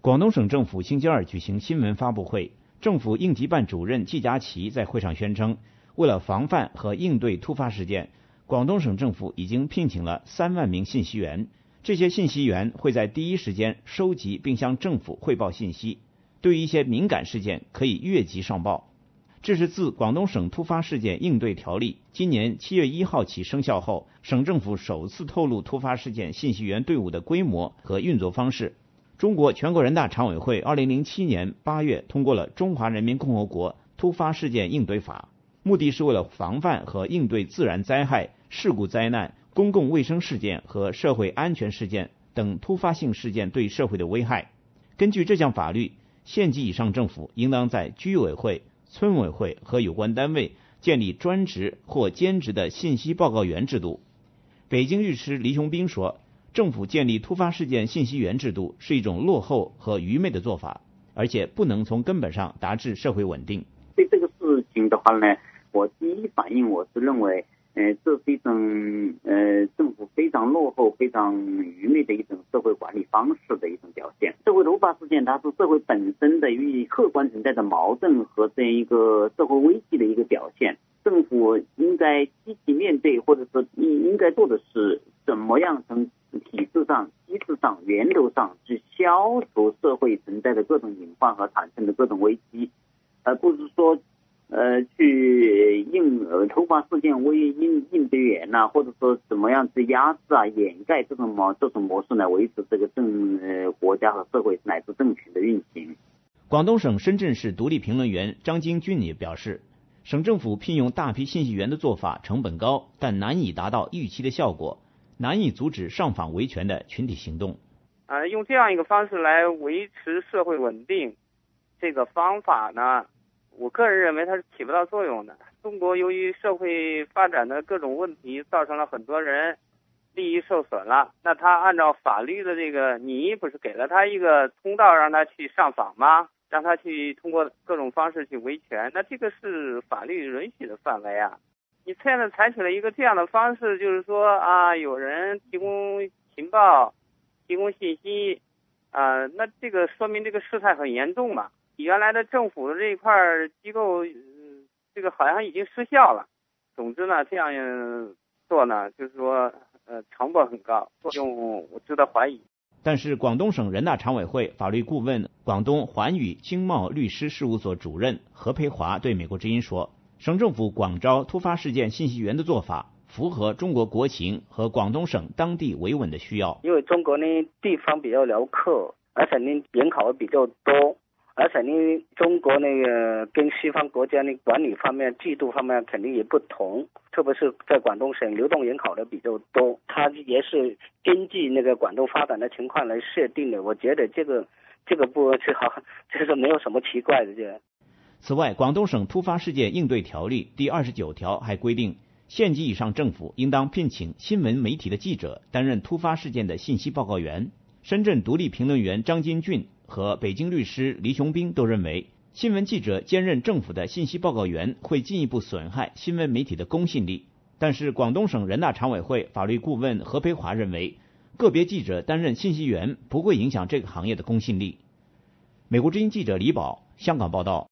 广东省政府星期二举行新闻发布会，政府应急办主任季家琪在会上宣称，为了防范和应对突发事件，广东省政府已经聘请了3万名信息员。这些信息员会在第一时间收集并向政府汇报信息，对于一些敏感事件可以越级上报。这是自广东省突发事件应对条例今年7月1号起生效后，省政府首次透露突发事件信息员队伍的规模和运作方式。中国全国人大常委会2007年8月通过了《中华人民共和国突发事件应对法》，目的是为了防范和应对自然灾害、事故灾难、公共卫生事件和社会安全事件等突发性事件对社会的危害。根据这项法律，县级以上政府应当在居委会、村委会和有关单位建立专职或兼职的信息报告员制度。北京律师黎雄斌说，政府建立突发事件信息员制度是一种落后和愚昧的做法，而且不能从根本上达至社会稳定。 对这个事情的话呢，我第一反应我是认为，这是一种政府非常落后、非常愚昧的一种社会管理方式的一种表现。社会突发事件它是社会本身的与客观存在的矛盾和这样一个社会危机的一个表现。政府应该积极面对，或者说应该做的是怎么样从体制上、机制上、源头上去消除社会存在的各种隐患和产生的各种危机，而不是说去突发事件为应对员呐，或者说怎么样去压制掩盖这种模式来维持这个国家和社会乃至政权的运行。 广东省深圳市独立评论员张金军也表示，省政府聘用大批信息员的做法成本高，但难以达到预期的效果，难以阻止上访维权的群体行动。 用这样一个方式来维持社会稳定，这个方法呢，我个人认为它是起不到作用的。中国由于社会发展的各种问题，造成了很多人利益受损了。那他按照法律的这个，你不是给了他一个通道让他去上访吗？让他去通过各种方式去维权，那这个是法律允许的范围啊。你现在采取了一个这样的方式，就是说有人提供情报、提供信息，那这个说明这个事态很严重嘛。原来的政府的这一块机构，这个好像已经失效了。总之呢，这样做呢，就是说成本很高，作用我值得怀疑。 但是广东省人大常委会法律顾问、广东环宇经贸律师事务所主任何培华对美国之音说，省政府广招突发事件信息员的做法符合中国国情和广东省当地维稳的需要。 因为中国呢地方比较辽阔，而且呢人口比较多，而且呢中国那个跟西方国家呢管理方面、制度方面肯定也不同，特别是在广东省流动人口的比较多，它也是根据那个广东发展的情况来设定的。我觉得这个不是好，就是没有什么奇怪的这。 此外，广东省突发事件应对条例第29条还规定，县级以上政府应当聘请新闻媒体的记者担任突发事件的信息报告员。深圳独立评论员张金俊和北京律师黎雄斌都认为，新闻记者兼任政府的信息报告员会进一步损害新闻媒体的公信力。但是广东省人大常委会法律顾问何培华认为，个别记者担任信息员不会影响这个行业的公信力。美国之音记者李宝香港报道。